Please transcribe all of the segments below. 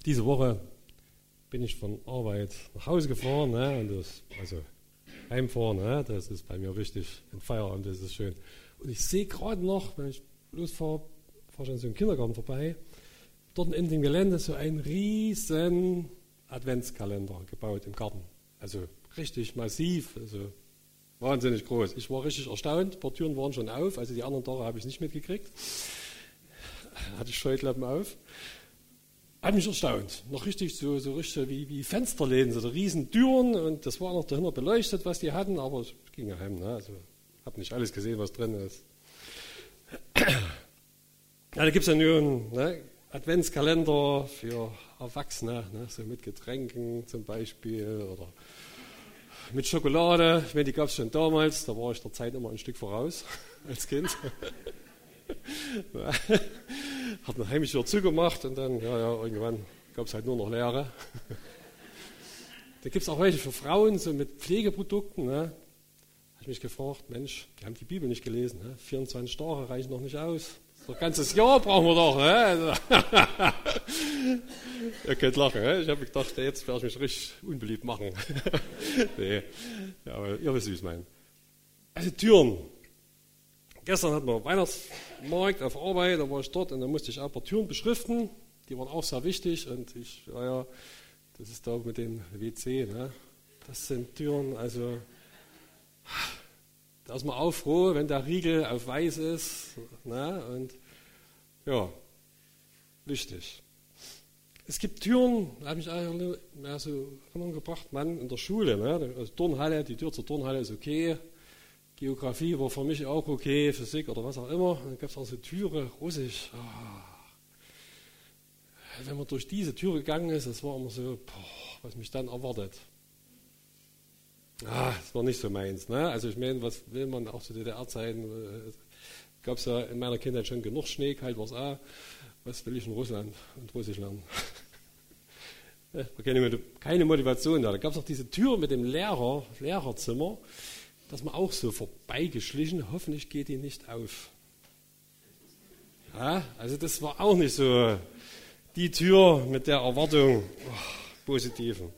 Diese Woche bin ich von Arbeit nach Hause gefahren, ne, und also heimfahren, ne, das ist bei mir richtig ein Feierabend, das ist schön. Und ich sehe gerade noch, wenn ich losfahre, fahre ich an so einem Kindergarten vorbei, dort in dem Gelände so ein riesen Adventskalender gebaut im Garten. Also richtig massiv, also wahnsinnig groß. Ich war richtig erstaunt, ein paar Türen waren schon auf, also die anderen Tage habe ich es nicht mitgekriegt. Hatte ich Scheuklappen auf. Hat mich erstaunt. Noch richtig so richtig wie Fensterläden, so riesen Türen, und das war noch dahinter beleuchtet, was die hatten, aber es ging ja heim, ne? Also habe nicht alles gesehen, was drin ist. Ja, da gibt es ja nur einen Adventskalender für Erwachsene, ne? So mit Getränken zum Beispiel oder mit Schokolade. Ich meine, die gab es schon damals, da war ich der Zeit immer ein Stück voraus als Kind. Hat man heimlich wieder zugemacht und dann, irgendwann gab es halt nur noch leere. Da gibt es auch welche für Frauen, so mit Pflegeprodukten. Ne? Habe ich mich gefragt, Mensch, die haben die Bibel nicht gelesen. Ne? 24 Tage reichen noch nicht aus. So ein ganzes Jahr brauchen wir doch. Ne? Also ihr könnt lachen. Ne? Ich habe gedacht, jetzt werde ich mich richtig unbeliebt machen. Nee, ja, aber ihr wisst, wie ich es meine. Also Türen. Gestern hatten wir Weihnachtsmarkt auf Arbeit, da war ich dort und da musste ich auch ein paar Türen beschriften. Die waren auch sehr wichtig und das ist da mit dem WC. Ne? Das sind Türen, also da ist man auch froh, wenn der Riegel auf weiß ist. Ne? Und ja, wichtig. Es gibt Türen, da habe ich auch so Erinnerung gebracht, Mann, in der Schule, ne? Also Turnhalle, die Tür zur Turnhalle ist okay. Geografie war für mich auch okay, Physik oder was auch immer. Dann gab es auch so Türe, Russisch. Wenn man durch diese Tür gegangen ist, das war immer so, was mich dann erwartet. Das war nicht so meins. Ne? Also ich meine, was will man auch zu DDR-Zeiten? Gab es ja in meiner Kindheit schon genug Schnee, kalt war es auch. Was will ich in Russland und Russisch lernen? Keine Motivation da. Da gab es auch diese Tür mit dem Lehrerzimmer. Das man auch so vorbeigeschlichen, hoffentlich geht die nicht auf. Ja, also das war auch nicht so die Tür mit der Erwartung, positiven.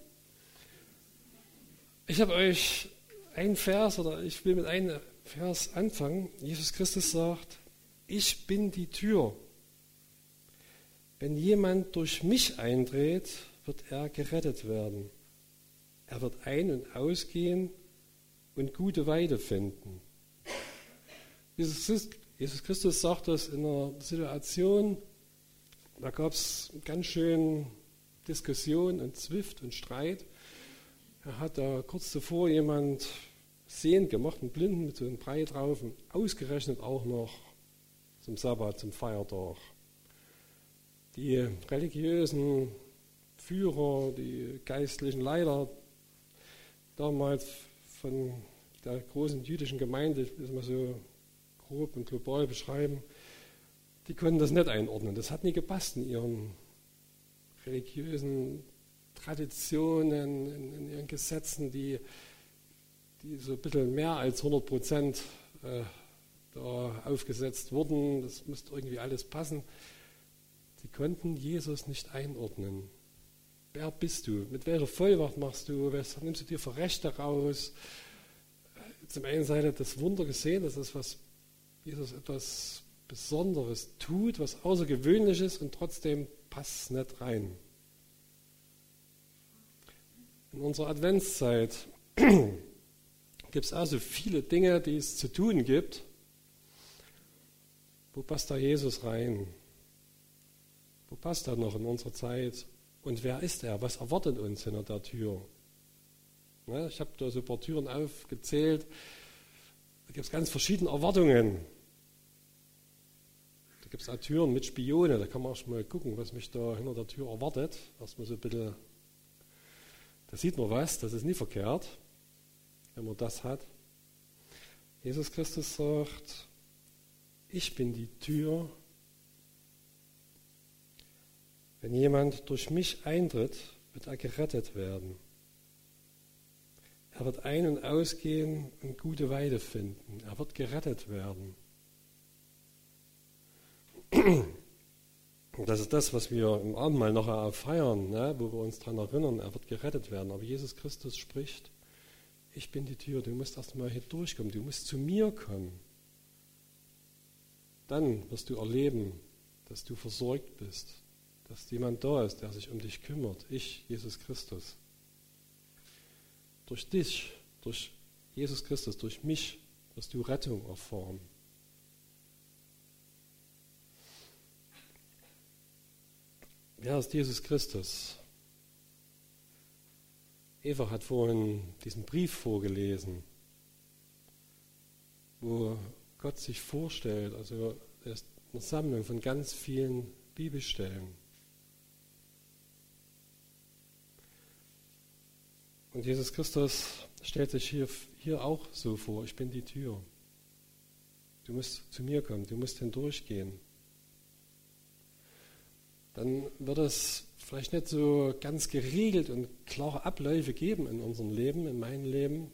Ich habe euch einen Vers, oder ich will mit einem Vers anfangen. Jesus Christus sagt, ich bin die Tür. Wenn jemand durch mich eindreht, wird er gerettet werden. Er wird ein- und ausgehen und gute Weide finden. Jesus Christus sagt das in einer Situation, da gab es ganz schön Diskussion und Zwift und Streit. Er hat da kurz zuvor jemand sehend gemacht, einen Blinden mit so einem Brei drauf, und ausgerechnet auch noch zum Sabbat, zum Feiertag. Die religiösen Führer, die geistlichen Leiter damals von der großen jüdischen Gemeinde, ich will es mal so grob und global beschreiben, die konnten das nicht einordnen. Das hat nie gepasst in ihren religiösen Traditionen, in ihren Gesetzen, die so ein bisschen mehr als 100% da aufgesetzt wurden. Das musste irgendwie alles passen. Sie konnten Jesus nicht einordnen. Wer bist du? Mit welcher Vollmacht machst du? Was nimmst du dir für Rechte raus? Zum einen Seite das Wunder gesehen, das ist, was Jesus etwas Besonderes tut, was Außergewöhnliches, und trotzdem passt es nicht rein. In unserer Adventszeit gibt es also viele Dinge, die es zu tun gibt. Wo passt da Jesus rein? Wo passt er noch in unserer Zeit? Und wer ist er? Was erwartet uns hinter der Tür? Ja, ich habe da so ein paar Türen aufgezählt. Da gibt es ganz verschiedene Erwartungen. Da gibt es auch Türen mit Spione. Da kann man auch mal gucken, was mich da hinter der Tür erwartet. Erstmal so ein bisschen, da sieht man was, das ist nie verkehrt, wenn man das hat. Jesus Christus sagt, ich bin die Tür. Wenn jemand durch mich eintritt, wird er gerettet werden. Er wird ein- und ausgehen und gute Weide finden. Er wird gerettet werden. Und das ist das, was wir im Abendmahl nachher feiern, ne? Wo wir uns daran erinnern, er wird gerettet werden. Aber Jesus Christus spricht, ich bin die Tür, du musst erst mal hier durchkommen, du musst zu mir kommen. Dann wirst du erleben, dass du versorgt bist, dass jemand da ist, der sich um dich kümmert. Ich, Jesus Christus. Durch dich, durch Jesus Christus, durch mich wirst du Rettung erfahren. Wer ist Jesus Christus? Eva hat vorhin diesen Brief vorgelesen, wo Gott sich vorstellt, also er ist eine Sammlung von ganz vielen Bibelstellen. Und Jesus Christus stellt sich hier auch so vor, ich bin die Tür. Du musst zu mir kommen, du musst hindurchgehen. Dann wird es vielleicht nicht so ganz geregelt und klare Abläufe geben in unserem Leben, in meinem Leben.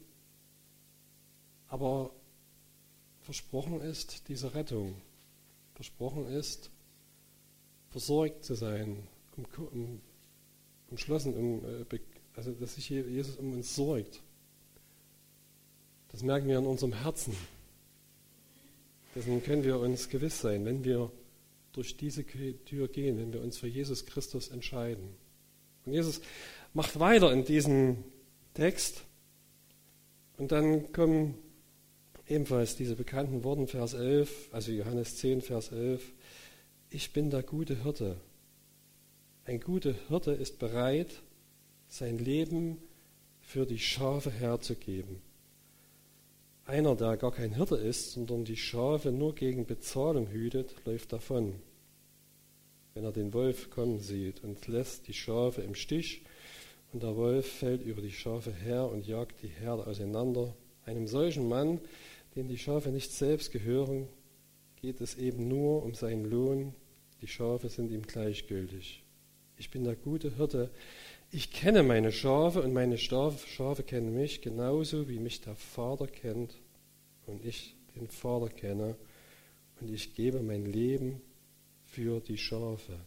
Aber versprochen ist diese Rettung. Versprochen ist, versorgt zu sein, umschlossen, also dass sich Jesus um uns sorgt. Das merken wir in unserem Herzen. Dessen können wir uns gewiss sein, wenn wir durch diese Tür gehen, wenn wir uns für Jesus Christus entscheiden. Und Jesus macht weiter in diesem Text. Und dann kommen ebenfalls diese bekannten Worte, Vers 11, also Johannes 10, Vers 11. Ich bin der gute Hirte. Ein guter Hirte ist bereit, sein Leben für die Schafe herzugeben. Einer, der gar kein Hirte ist, sondern die Schafe nur gegen Bezahlung hütet, läuft davon, wenn er den Wolf kommen sieht und lässt die Schafe im Stich und der Wolf fällt über die Schafe her und jagt die Herde auseinander. Einem solchen Mann, dem die Schafe nicht selbst gehören, geht es eben nur um seinen Lohn. Die Schafe sind ihm gleichgültig. Ich bin der gute Hirte. Ich kenne meine Schafe und meine Schafe kennen mich, genauso wie mich der Vater kennt und ich den Vater kenne. Und ich gebe mein Leben für die Schafe.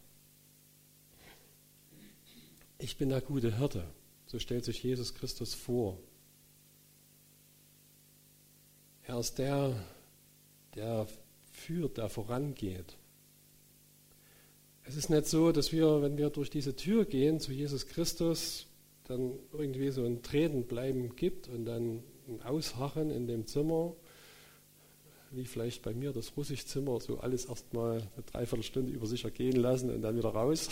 Ich bin der gute Hirte. So stellt sich Jesus Christus vor. Er ist der führt, der vorangeht. Es ist nicht so, dass wir, wenn wir durch diese Tür gehen zu Jesus Christus, dann irgendwie so ein Tretenbleiben gibt und dann ein Ausharren in dem Zimmer, wie vielleicht bei mir das Russischzimmer, so alles erstmal eine Dreiviertelstunde über sich ergehen lassen und dann wieder raus.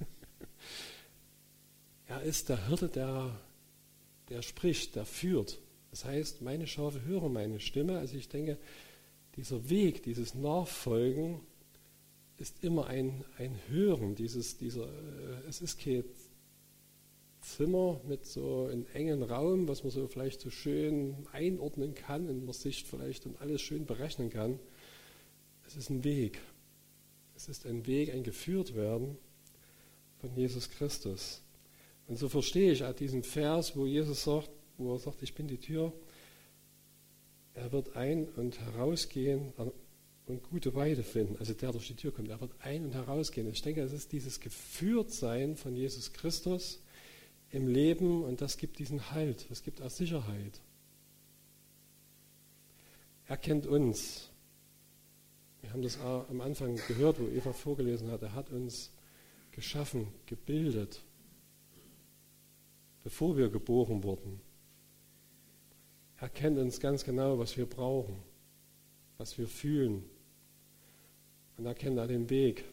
Er ist der Hirte, der spricht, der führt. Das heißt, meine Schafe hören meine Stimme. Also ich denke, dieser Weg, dieses Nachfolgen ist immer ein Hören. Es ist kein Zimmer mit so einem engen Raum, was man so vielleicht so schön einordnen kann, in der Sicht vielleicht und alles schön berechnen kann. Es ist ein Weg. Es ist ein Weg, ein Geführtwerden von Jesus Christus. Und so verstehe ich auch diesen Vers, wo er sagt, ich bin die Tür. Er wird ein- und herausgehen und gute Weide finden. Also der durch die Tür kommt, er wird ein- und herausgehen. Ich denke, es ist dieses Geführtsein von Jesus Christus im Leben und das gibt diesen Halt, das gibt auch Sicherheit. Er kennt uns. Wir haben das auch am Anfang gehört, wo Eva vorgelesen hat. Er hat uns geschaffen, gebildet, bevor wir geboren wurden. Er kennt uns ganz genau, was wir brauchen, was wir fühlen. Und er kennt auch den Weg.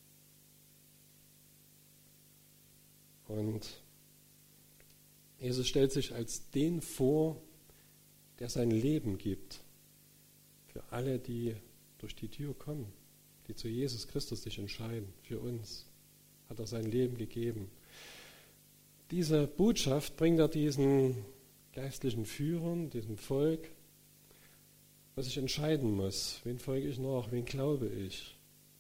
Und Jesus stellt sich als den vor, der sein Leben gibt. Für alle, die durch die Tür kommen, die zu Jesus Christus sich entscheiden. Für uns hat er sein Leben gegeben. Diese Botschaft bringt er diesen geistlichen Führern, diesem Volk, was ich entscheiden muss. Wen folge ich nach? Wen glaube ich?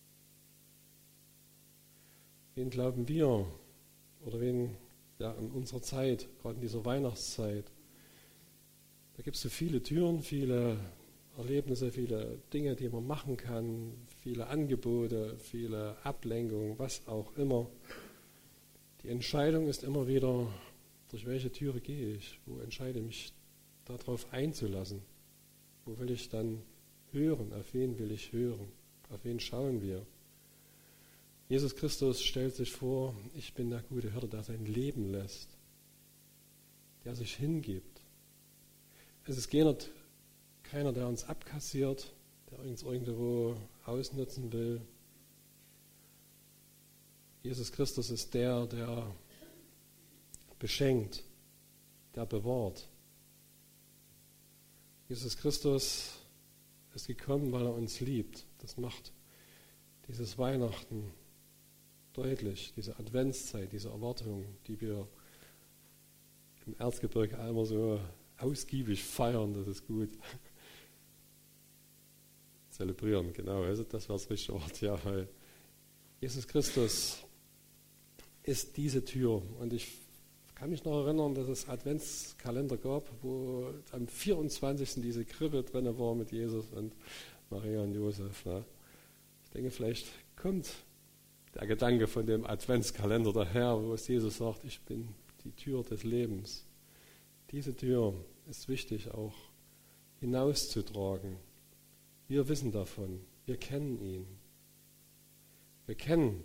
Wen glauben wir? Oder wen, ja, in unserer Zeit, gerade in dieser Weihnachtszeit, da gibt es so viele Türen, viele Erlebnisse, viele Dinge, die man machen kann, viele Angebote, viele Ablenkungen, was auch immer. Die Entscheidung ist immer wieder, durch welche Türe gehe ich? Wo entscheide ich mich darauf einzulassen? Wo will ich dann hören? Auf wen will ich hören? Auf wen schauen wir? Jesus Christus stellt sich vor, ich bin der gute Hirte, der sein Leben lässt, der sich hingibt. Es ist keiner, der uns abkassiert, der uns irgendwo ausnutzen will. Jesus Christus ist der beschenkt, der bewahrt. Jesus Christus ist gekommen, weil er uns liebt. Das macht dieses Weihnachten deutlich, diese Adventszeit, diese Erwartung, die wir im Erzgebirge immer so ausgiebig feiern, das ist gut. Zelebrieren, genau, also das war das richtige Wort, ja, weil Jesus Christus ist diese Tür. Und ich kann mich noch erinnern, dass es Adventskalender gab, wo am 24. diese Krippe drin war mit Jesus und Maria und Josef. Ne? Ich denke, vielleicht kommt der Gedanke von dem Adventskalender daher, wo es Jesus sagt, ich bin die Tür des Lebens. Diese Tür ist wichtig auch hinauszutragen. Wir wissen davon, wir kennen ihn. Wir kennen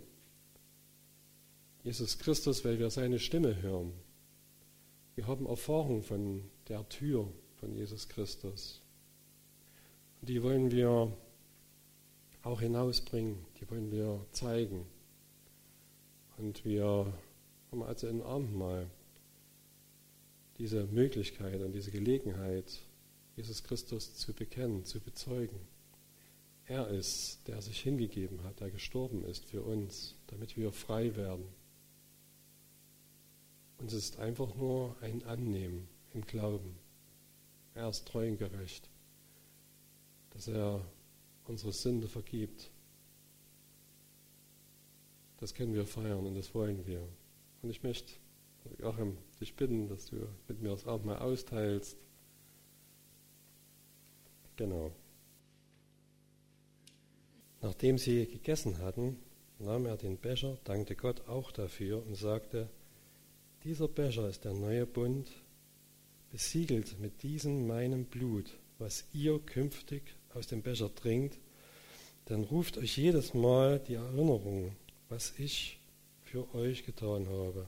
Jesus Christus, weil wir seine Stimme hören. Wir haben Erfahrung von der Tür von Jesus Christus. Und die wollen wir auch hinausbringen, die wollen wir zeigen. Und wir haben also im Abendmahl diese Möglichkeit und diese Gelegenheit, Jesus Christus zu bekennen, zu bezeugen. Er ist, der sich hingegeben hat, der gestorben ist für uns, damit wir frei werden. Und es ist einfach nur ein Annehmen im Glauben. Er ist treu und gerecht, dass er unsere Sünde vergibt. Das können wir feiern und das wollen wir. Und ich möchte, Joachim, dich bitten, dass du mit mir das Abendmahl austeilst. Genau. Nachdem sie gegessen hatten, nahm er den Becher, dankte Gott auch dafür und sagte, dieser Becher ist der neue Bund, besiegelt mit diesem meinem Blut, was ihr künftig aus dem Becher trinkt, dann ruft euch jedes Mal die Erinnerung, was ich für euch getan habe.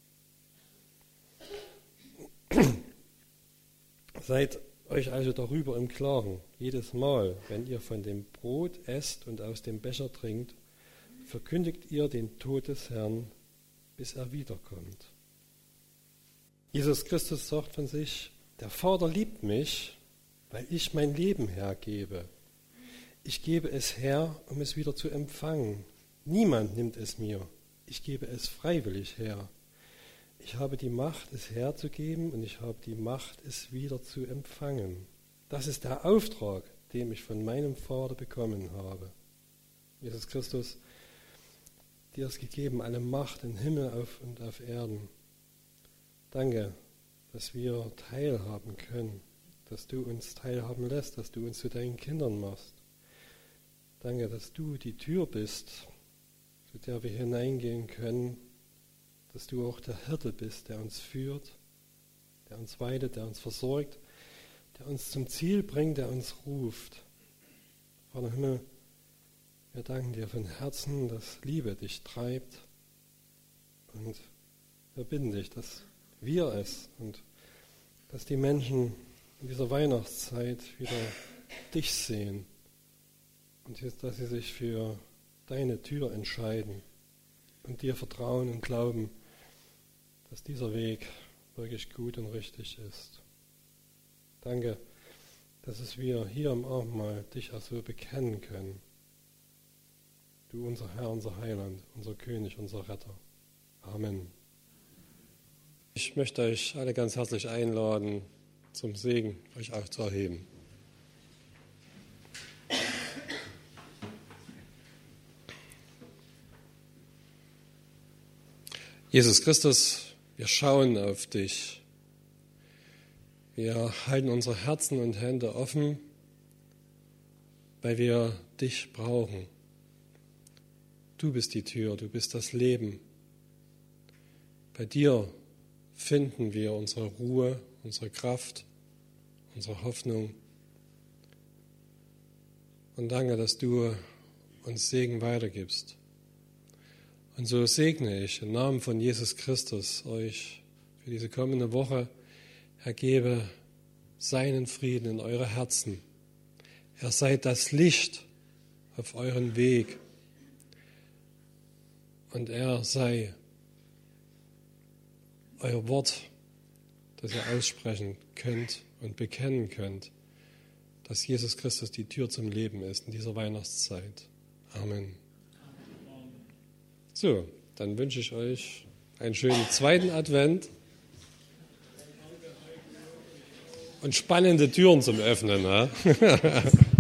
Seid euch also darüber im Klaren, jedes Mal, wenn ihr von dem Brot esst und aus dem Becher trinkt, verkündigt ihr den Tod des Herrn, bis er wiederkommt. Jesus Christus sagt von sich, der Vater liebt mich, weil ich mein Leben hergebe. Ich gebe es her, um es wieder zu empfangen. Niemand nimmt es mir. Ich gebe es freiwillig her. Ich habe die Macht, es herzugeben, und ich habe die Macht, es wieder zu empfangen. Das ist der Auftrag, den ich von meinem Vater bekommen habe. Jesus Christus, dir ist gegeben alle Macht im Himmel und auf Erden. Danke, dass wir teilhaben können, dass du uns teilhaben lässt, dass du uns zu deinen Kindern machst. Danke, dass du die Tür bist, zu der wir hineingehen können, dass du auch der Hirte bist, der uns führt, der uns weidet, der uns versorgt, der uns zum Ziel bringt, der uns ruft. Vater im Himmel, wir danken dir von Herzen, dass Liebe dich treibt, und wir bitten dich, dass wir es und dass die Menschen in dieser Weihnachtszeit wieder dich sehen und dass sie sich für deine Tür entscheiden und dir vertrauen und glauben, dass dieser Weg wirklich gut und richtig ist. Danke, dass es wir hier im Abendmahl dich auch so bekennen können. Du, unser Herr, unser Heiland, unser König, unser Retter. Amen. Ich möchte euch alle ganz herzlich einladen, zum Segen euch auch zu erheben. Jesus Christus, wir schauen auf dich. Wir halten unsere Herzen und Hände offen weil wir dich brauchen. Du bist die Tür, du bist das Leben. Bei dir finden wir unsere Ruhe, unsere Kraft, unsere Hoffnung. Und danke, dass du uns Segen weitergibst. Und so segne ich im Namen von Jesus Christus euch für diese kommende Woche. Er gebe seinen Frieden in eure Herzen. Er sei das Licht auf euren Weg. Und er sei euer Wort, das ihr aussprechen könnt und bekennen könnt, dass Jesus Christus die Tür zum Leben ist in dieser Weihnachtszeit. Amen. So, dann wünsche ich euch einen schönen zweiten Advent und spannende Türen zum Öffnen. Ne?